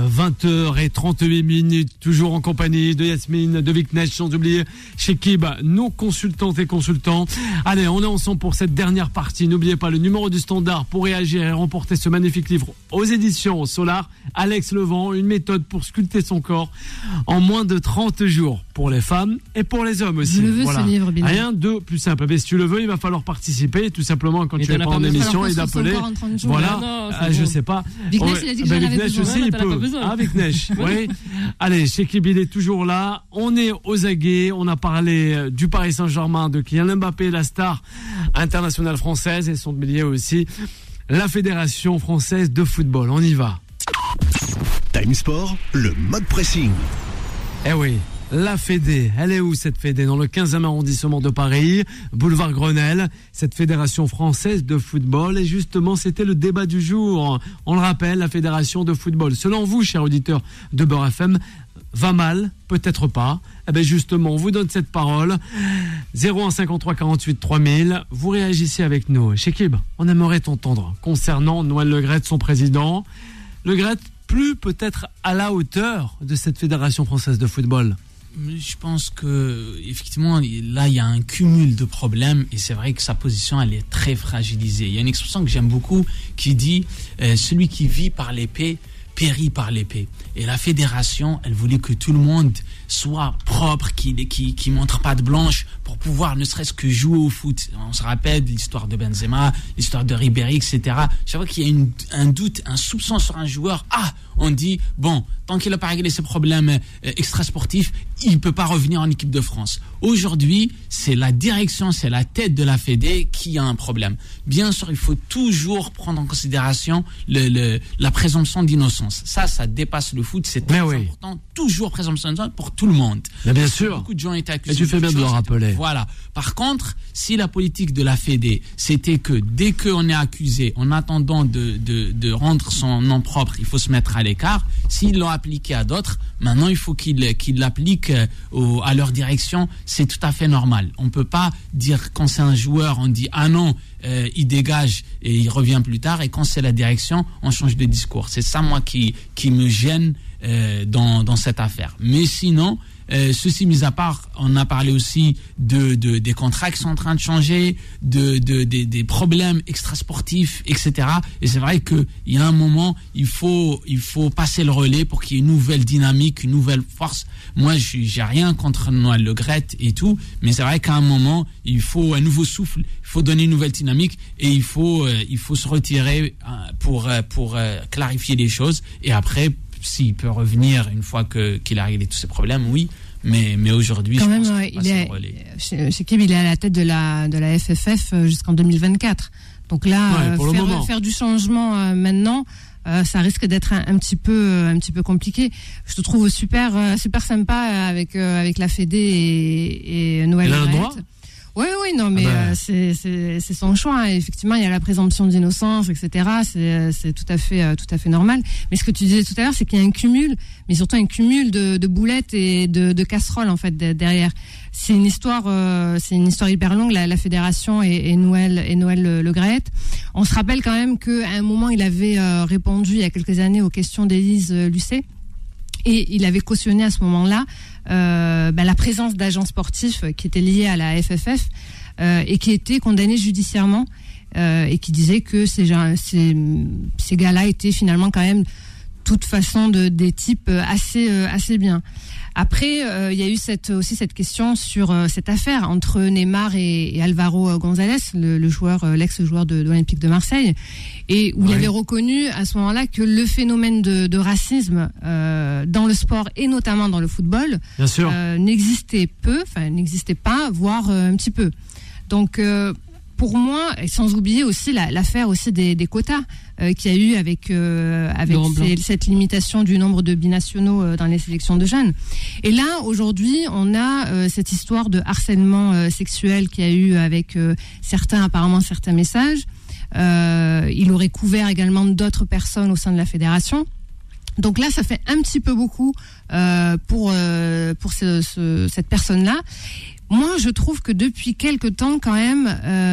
20h38, toujours en compagnie de Yasmine, de Viknesh, sans oublier Chekib, nos consultantes et consultants. Allez, on est ensemble pour cette dernière partie. N'oubliez pas le numéro du standard pour réagir et remporter ce magnifique livre aux éditions Solar. Alex Levent, une méthode pour sculpter son corps en moins de 30 jours pour les femmes et pour les hommes aussi.
Je le veux, ce livre, Bilal.
Rien de plus simple. Mais si tu le veux, il va falloir participer tout simplement quand tu es pas en émission et d'appeler. Voilà, je sais pas.
Viknesh, il a dit que j'en avais besoin.
Aussi, il peut. Viknesh, oui. Allez, Chekib, il est toujours là. On est aux aguets. On a parlé du Paris Saint-Germain, de Kylian Mbappé, la star internationale française, et son milieu aussi, la Fédération française de football. On y va.
Time Sport, le mode pressing.
Eh oui. La Fédé, elle est où cette Fédé? Dans le 15e arrondissement de Paris, boulevard Grenelle, cette fédération française de football. Et justement, c'était le débat du jour. On le rappelle, la fédération de football. Selon vous, chers auditeurs de Beurre FM, va mal, peut-être pas. Eh bien justement, on vous donne cette parole. 01 53 48 3000. Vous réagissez avec nous. Chekib, on aimerait t'entendre concernant Noël Le Graët, son président. Le Graët, plus peut-être à la hauteur de cette fédération française de football.
Je pense que effectivement là il y a un cumul de problèmes et c'est vrai que sa position elle est très fragilisée. Il y a une expression que j'aime beaucoup qui dit celui qui vit par l'épée périt par l'épée. Et la fédération, elle voulait que tout le monde soit propre, qui montre pas de blanche pour pouvoir ne serait-ce que jouer au foot. On se rappelle l'histoire de Benzema, l'histoire de Ribéry, etc. Chaque fois qu'il y a un doute, un soupçon sur un joueur, on dit, bon, tant qu'il n'a pas réglé ses problèmes extrasportifs, il ne peut pas revenir en équipe de France. Aujourd'hui, c'est la direction, c'est la tête de la Fédé qui a un problème. Bien sûr, il faut toujours prendre en considération la présomption d'innocence. Ça dépasse le foot, c'est très important. Toujours présomption d'innocence pour tout tout le monde.
Mais bien sûr.
Beaucoup de gens étaient accusés.
Et tu fais bien de le rappeler.
Voilà. Par contre, si la politique de la Fédé, c'était que dès qu'on est accusé, en attendant de rendre son nom propre, il faut se mettre à l'écart. S'ils l'ont appliqué à d'autres, maintenant il faut qu'ils l'appliquent à leur direction. C'est tout à fait normal. On peut pas dire quand c'est un joueur, on dit ah non, il dégage et il revient plus tard, et quand c'est la direction, on change de discours. C'est ça moi qui me gêne dans cette affaire. Mais sinon, ceci mis à part, on a parlé aussi des contrats qui sont en train de changer, des problèmes extrasportifs, etc. Et c'est vrai qu'il y a un moment, il faut passer le relais pour qu'il y ait une nouvelle dynamique, une nouvelle force. Moi, j'ai rien contre Noël Le Graët et tout, mais c'est vrai qu'à un moment, il faut un nouveau souffle, il faut donner une nouvelle dynamique, et il faut se retirer pour clarifier les choses. Et après, s'il peut revenir une fois qu'il a réglé tous ses problèmes, oui. Mais aujourd'hui,
quand
je
même,
pense
Chekib, il est à la tête de la FFF jusqu'en 2024. Donc là, faire du changement maintenant, ça risque d'être un petit peu compliqué. Je te trouve super sympa avec la Fédé et Noël Le Graët. Oui, non, mais c'est son choix. Hein. Effectivement, il y a la présomption d'innocence, etc. C'est tout à fait normal. Mais ce que tu disais tout à l'heure, c'est qu'il y a un cumul, mais surtout un cumul de boulettes et de casseroles en fait derrière. C'est une histoire hyper longue, la fédération et Noël Le Graët. On se rappelle quand même qu'à un moment, il avait répondu il y a quelques années aux questions d'Élise Lucet. Et il avait cautionné à ce moment-là la présence d'agents sportifs qui étaient liés à la FFF et qui étaient condamnés judiciairement et qui disaient que ces gars-là étaient finalement quand même toute façon des types assez bien. Après, il y a eu aussi cette question sur cette affaire entre Neymar et Alvaro González, l'ex-joueur de l'Olympique de Marseille, et où il avait reconnu à ce moment-là que le phénomène de racisme dans le sport et notamment dans le football n'existait pas, voire un petit peu. Donc pour moi, et sans oublier aussi l'affaire aussi des quotas qu'il y a eu avec cette limitation du nombre de binationaux dans les sélections de jeunes. Et là, aujourd'hui, on a cette histoire de harcèlement sexuel qu'il y a eu avec certains messages. Il aurait couvert également d'autres personnes au sein de la fédération. Donc là, ça fait un petit peu beaucoup pour cette personne-là. Moi, je trouve que depuis quelque temps, quand même,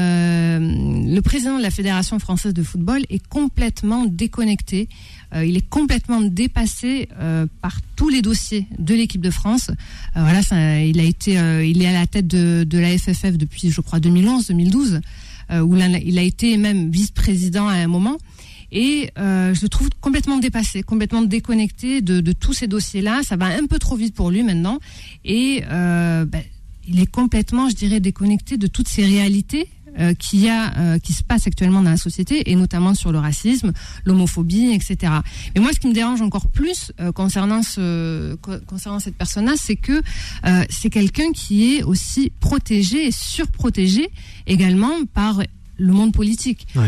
le président de la Fédération française de football est complètement déconnecté. Il est complètement dépassé par tous les dossiers de l'équipe de France. Il est à la tête de la FFF depuis, je crois, 2011-2012, où il a été même vice-président à un moment. Et je le trouve complètement dépassé, complètement déconnecté de tous ces dossiers-là. Ça va un peu trop vite pour lui maintenant. Et il est complètement, je dirais, déconnecté de toutes ces réalités qui se passent actuellement dans la société, et notamment sur le racisme, l'homophobie, etc. Mais moi, ce qui me dérange encore plus concernant cette personne-là, c'est que c'est quelqu'un qui est aussi protégé et surprotégé également par le monde politique.
Ouais,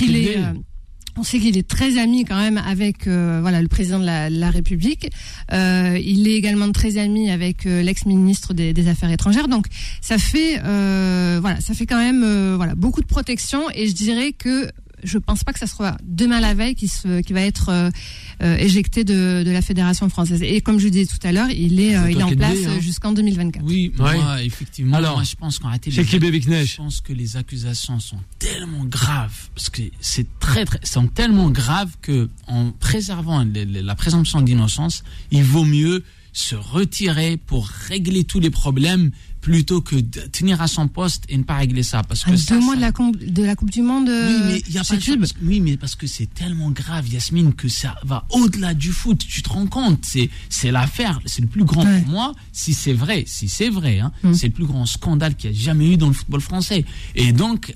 On sait qu'il est très ami quand même avec le président de la République. Il est également très ami avec l'ex-ministre des Affaires étrangères. Donc ça fait quand même beaucoup de protection, et je dirais que je pense pas que ça sera demain la veille qui va être éjecté de la Fédération française. Et comme je disais tout à l'heure, il est en place jusqu'en 2024.
Oui, moi, effectivement.
Alors,
moi, je pense qu'en réalité, je pense que les accusations sont tellement graves, parce que sont tellement graves que, en préservant la présomption d'innocence, il vaut mieux se retirer pour régler tous les problèmes, plutôt que de tenir à son poste et ne pas régler ça. Parce que
2 mois de la Coupe du Monde.
Oui, mais parce que c'est tellement grave, Yasmine, que ça va au-delà du foot. Tu te rends compte, c'est l'affaire, c'est le plus grand pour moi, si c'est vrai, hein, c'est le plus grand scandale qu'il y a jamais eu dans le football français. Et donc,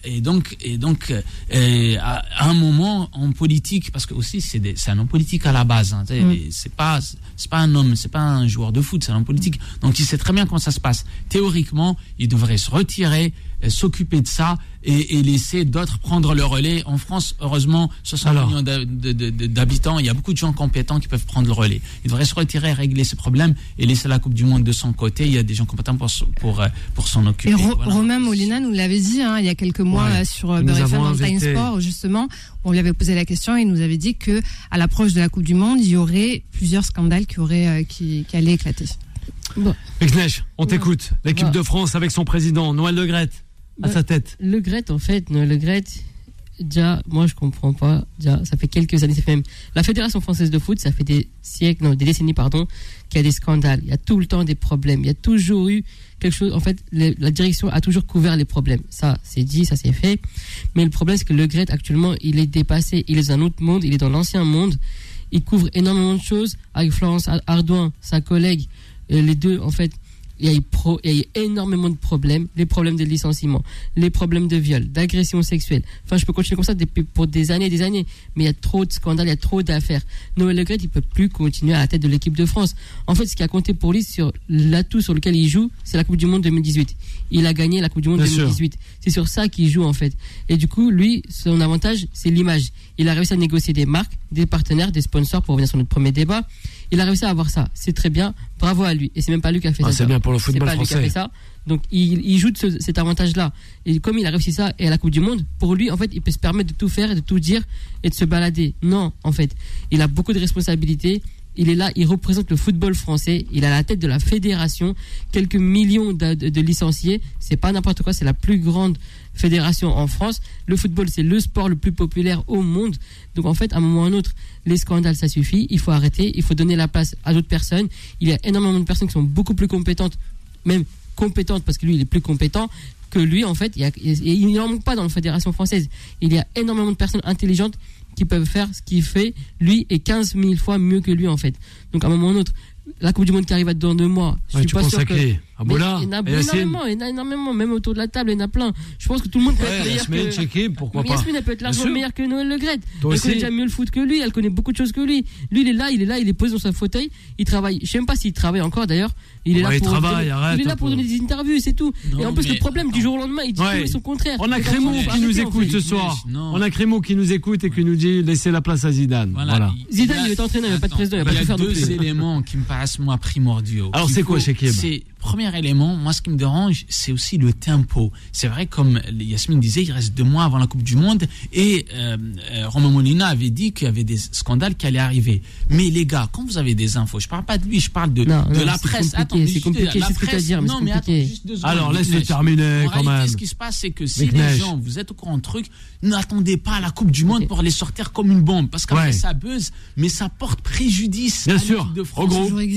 à un moment en politique, parce que aussi c'est un homme politique à la base, hein, c'est pas un homme, c'est pas un joueur de foot, c'est un homme politique. Donc il sait très bien comment ça se passe. Théoriquement, il devrait se retirer s'occuper de ça et laisser d'autres prendre le relais. En France, heureusement, 60 millions d'habitants, il y a beaucoup de gens compétents qui peuvent prendre le relais. Il devrait se retirer, régler ces problèmes et laisser la Coupe du Monde de son côté. Il y a des gens compétents pour s'en occuper.
Et Romain Molina nous l'avait dit il y a quelques mois sur Beurre FM dans Time Sport, justement, on lui avait posé la question et il nous avait dit que à l'approche de la Coupe du Monde, il y aurait plusieurs scandales qui allaient éclater.
Bon. Meknesh, on t'écoute. L'équipe de France avec son président Noël Le Graët à sa tête.
Le Graët, en fait, Noël Le Graët, déjà, moi je comprends pas. Déjà, ça fait quelques années, même la Fédération française de foot, ça fait des décennies, qu'il y a des scandales. Il y a tout le temps des problèmes. Il y a toujours eu quelque chose. En fait, la direction a toujours couvert les problèmes. Ça, c'est dit, ça c'est fait. Mais le problème, c'est que Le Graët, actuellement, il est dépassé. Il est dans un autre monde. Il est dans l'ancien monde. Il couvre énormément de choses. Avec Florence Ardouin, sa collègue, les deux, en fait, il y a eu énormément de problèmes, les problèmes de licenciement, les problèmes de viol, d'agression sexuelle. Enfin, je peux continuer comme ça pour des années et des années, mais il y a trop de scandales, il y a trop d'affaires. Noël Le Graët, il peut plus continuer à la tête de l'équipe de France. En fait, ce qui a compté pour lui sur l'atout sur lequel il joue, c'est la Coupe du Monde 2018. Il a gagné la Coupe du Monde 2018. C'est sur ça qu'il joue, en fait. Et du coup, lui, son avantage, c'est l'image. Il a réussi à négocier des marques, des partenaires, des sponsors, pour revenir sur notre premier débat. Il a réussi à avoir ça. C'est très bien. Bravo à lui. Et c'est même pas lui qui a fait ça.
C'est bien pour le football français.
C'est pas lui qui a fait ça. Donc, il joue de cet avantage-là. Et comme il a réussi ça et à la Coupe du Monde, pour lui, en fait, il peut se permettre de tout faire, de tout dire et de se balader. Non, en fait. Il a beaucoup de responsabilités. Il est là, il représente le football français. Il est à la tête de la fédération. Quelques millions de licenciés. C'est pas n'importe quoi. C'est la plus grande fédération en France. Le football, c'est le sport le plus populaire au monde. Donc, en fait, à un moment ou à un autre, les scandales, ça suffit. Il faut arrêter. Il faut donner la place à d'autres personnes. Il y a énormément de personnes qui sont beaucoup plus compétentes, même compétentes, parce que lui, il est plus compétent que lui, en fait. Il n'en manque pas dans la fédération française. Il y a énormément de personnes intelligentes qui peuvent faire ce qu'il fait, lui, et 15 000 fois mieux que lui, en fait. Donc, à un moment ou à un autre, la Coupe du Monde qui arrive dans 2 mois, je suis pas sûr que...
Aboula,
il y en a énormément, même autour de la table, il y en a plein. Je pense que tout le monde peut être meilleur que... Yasmine, elle peut être largement meilleure que Noël Le Graët. Elle connaît déjà mieux le foot que lui, elle connaît beaucoup de choses que lui. Lui, il est posé dans son fauteuil, il travaille. Je sais même pas s'il travaille encore, d'ailleurs. Il est là pour donner des interviews, c'est tout. Et en plus, le problème, du jour au lendemain, il dit tout et son contraire.
On a Crémont qui nous écoute ce soir. On a Crémont qui nous écoute et qui nous dit laissez la place à Zidane. Voilà.
Zidane, il est entraîneur, il n'y a pas de président, il n'y a pas de faire
deux éléments qui me paraissent, moi, primordiaux.
Alors, c'est quoi, Chekib?
Premier élément, moi, ce qui me dérange, c'est aussi le tempo. C'est vrai, comme Yasmine disait, il reste 2 mois avant la Coupe du Monde et Romain Molina avait dit qu'il y avait des scandales qui allaient arriver. Mais les gars, quand vous avez des infos, je parle pas de lui, je parle de la presse.
C'est compliqué, c'est ce que tu as à dire, mais c'est compliqué.
Juste 2 secondes.
Alors, laisse-le terminer quand même.
Ce qui se passe, c'est que si les gens, vous êtes au courant de trucs, n'attendez pas la Coupe du Monde pour les sortir comme une bombe. Parce qu'après, ça buzz, mais ça porte préjudice à l'équipe de France.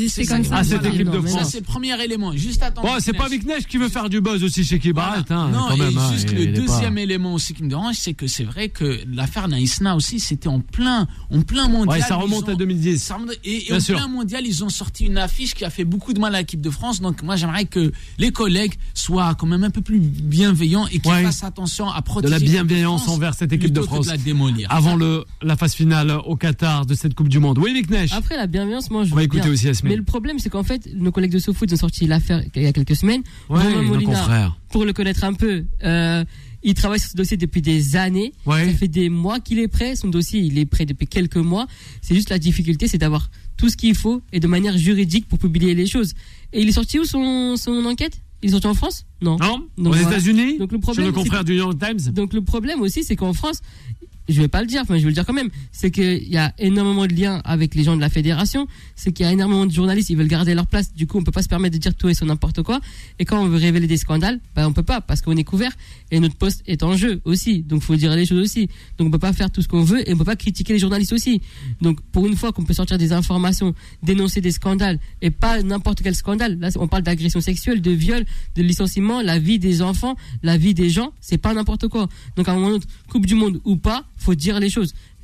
À cette équipe de France.
Ça, c'est le premier élément. Juste attendre.
C'est pas Meknesh qui veut faire du buzz aussi chez Kibaret.
Non, quand même, juste le deuxième élément aussi qui me dérange, c'est que c'est vrai que l'affaire Naïsna aussi, c'était en plein mondial.
Ouais, ça remonte à 2010.
Et en plein mondial, ils ont sorti une affiche qui a fait beaucoup de mal à l'équipe de France. Donc moi, j'aimerais que les collègues soient quand même un peu plus bienveillants et qu'ils fassent attention à protéger
de la bienveillance envers cette équipe de France.
De la démolir.
Avant la phase finale au Qatar de cette Coupe du Monde. Oui, Meknesh.
Après la bienveillance, moi, je
vais écouter aussi Yasmine.
Mais le problème, c'est qu'en fait, nos collègues de SoFoot ont sorti l'affaire il y a quelques semaines.
Romain
Molina, pour le connaître un peu, il travaille sur ce dossier depuis des années. Ça fait des mois qu'il est prêt. Son dossier, il est prêt depuis quelques mois. C'est juste la difficulté, c'est d'avoir tout ce qu'il faut et de manière juridique pour publier les choses. Et il est sorti où son enquête? Il est sorti en France? Non.
Donc, aux États-Unis?
Donc le problème,
chez le confrère du New York Times.
Donc le problème aussi, c'est qu'en France, je vais pas le dire, mais je vais le dire quand même, c'est qu'il y a énormément de liens avec les gens de la fédération, c'est qu'il y a énormément de journalistes, ils veulent garder leur place, du coup on peut pas se permettre de dire tout et son n'importe quoi, et quand on veut révéler des scandales, on peut pas, parce qu'on est couvert, et notre poste est en jeu aussi, donc faut dire les choses aussi, donc on peut pas faire tout ce qu'on veut, et on peut pas critiquer les journalistes aussi, donc pour une fois qu'on peut sortir des informations, dénoncer des scandales, et pas n'importe quel scandale, là on parle d'agression sexuelle, de viol, de licenciement, la vie des enfants, la vie des gens, c'est pas n'importe quoi, donc à un moment donné, Coupe du Monde ou pas, faut dire les choses.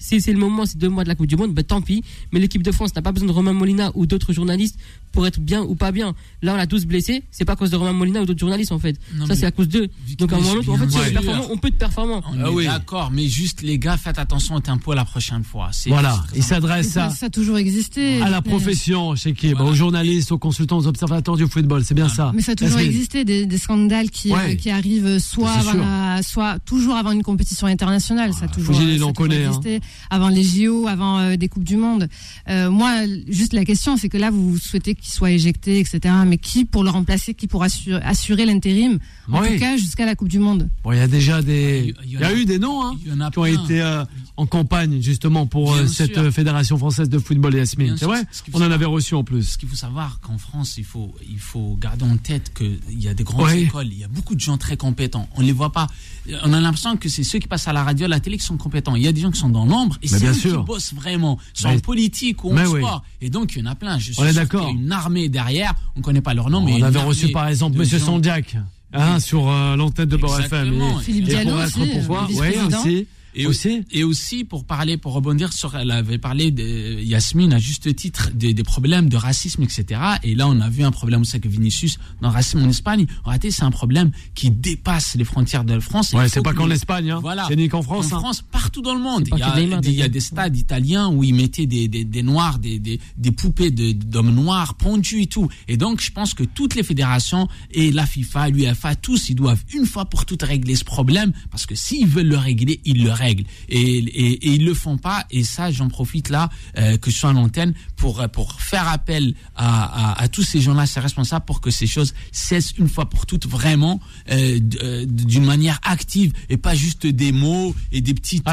si c'est le moment, c'est 2 mois de la Coupe du Monde, tant pis. Mais l'équipe de France n'a pas besoin de Romain Molina ou d'autres journalistes pour être bien ou pas bien. Là, on a tous blessés, c'est pas à cause de Romain Molina ou d'autres journalistes en fait. Non, ça, c'est à cause d'eux. Donc à un moment ou l'autre, en fait, si on est performant, on peut être performant.
On est d'accord, mais juste les gars, faites attention au tempo la prochaine fois.
Voilà, il s'adresse
ça a toujours existé.
À la profession, chez qui, aux journalistes, aux consultants, aux observateurs du football, c'est bien ça.
Mais ça a toujours existé des scandales qui arrivent soit toujours avant une compétition internationale, ça a toujours existé, avant les JO, avant des coupes du monde. Moi, juste la question, c'est que là, vous souhaitez qu'il soit éjecté, etc. Mais qui pour le remplacer, qui pour assurer l'intérim, en tout cas jusqu'à la Coupe du Monde.
Bon, il y a déjà il y a eu des noms qui ont été en campagne justement pour cette fédération française de football, Yasmine. C'est vrai, on en avait reçu en plus.
Ce qu'il faut savoir qu'en France, il faut garder en tête qu'il y a des grandes écoles, il y a beaucoup de gens très compétents. On les voit pas. On a l'impression que c'est ceux qui passent à la radio, à la télé qui sont compétents. Il y a des gens qui sont dans l'ombre et c'est eux qui bossent vraiment, soit en politique ou en sport. Et donc il y en a plein. Je suis sûr qu'il y a une armée derrière. On ne connaît pas leur nom, mais
on avait reçu par exemple Monsieur Sondiac sur l'antenne de Beurre FM.
Philippe Diallo aussi.
Et aussi pour rebondir sur, elle avait parlé de Yasmine à juste titre des problèmes de racisme, etc. Et là on a vu un problème aussi avec Vinicius dans le racisme en Espagne. En réalité c'est un problème qui dépasse les frontières de la France.
C'est pas qu'en Espagne, c'est ni qu'en France.
En France, partout dans le monde. Il y a des stades italiens où ils mettaient des noirs, des poupées d'hommes noirs pendus et tout. Et donc je pense que toutes les fédérations et la FIFA, l'UEFA, tous ils doivent une fois pour toutes régler ce problème, parce que s'ils veulent le régler, ils le règles et ils le font pas. Et ça, j'en profite là que je sois à l'antenne pour faire appel à tous ces gens-là, ces responsables, pour que ces choses cessent une fois pour toutes, vraiment d'une manière active et pas juste des mots et des petites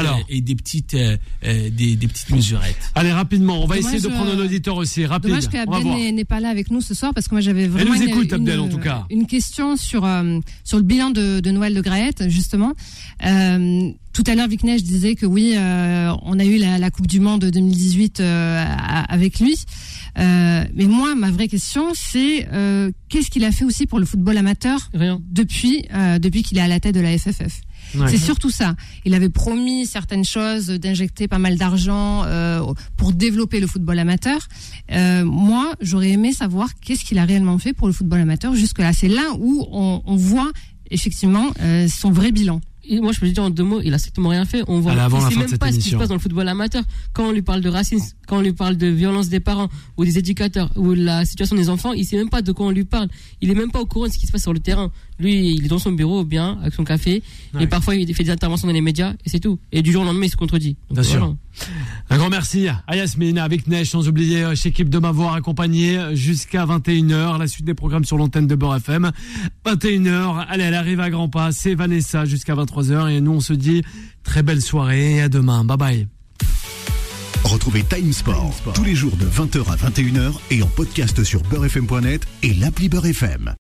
mesurettes.
Allez, rapidement, on va essayer de prendre un auditeur aussi rapide.
Dommage qu'Abdel n'est pas là avec nous ce soir, parce que moi j'avais vraiment une question sur le bilan de Noël Le Graët, justement. Tout à l'heure, Vicnej disait que oui, on a eu la Coupe du Monde 2018 avec lui. Mais moi, ma vraie question, c'est qu'est-ce qu'il a fait aussi pour le football amateur depuis qu'il est à la tête de la FFF. C'est surtout ça. Il avait promis certaines choses, d'injecter pas mal d'argent pour développer le football amateur. Moi, j'aurais aimé savoir qu'est-ce qu'il a réellement fait pour le football amateur jusque-là. C'est là où on voit effectivement son vrai bilan.
Et moi, je peux te dire en 2 mots, il a strictement rien fait. On voit, il sait même pas ce qui se passe dans le football amateur. Quand on lui parle de racisme, quand on lui parle de violence des parents ou des éducateurs ou la situation des enfants, il sait même pas de quoi on lui parle. Il est même pas au courant de ce qui se passe sur le terrain. Lui, il est dans son bureau, bien, avec son café, et parfois il fait des interventions dans les médias, et c'est tout. Et du jour au lendemain, il se contredit.
Bien sûr. Un grand merci à Yasmine, avec Neige, sans oublier chez équipe de m'avoir accompagné jusqu'à 21h. La suite des programmes sur l'antenne de Beurre FM. 21h, allez, elle arrive à grands pas. C'est Vanessa jusqu'à 23h. Et nous, on se dit très belle soirée et à demain. Bye bye.
Retrouvez Time Sport tous les jours de 20h à 21h et en podcast sur beurrefm.net et l'appli Beurre FM.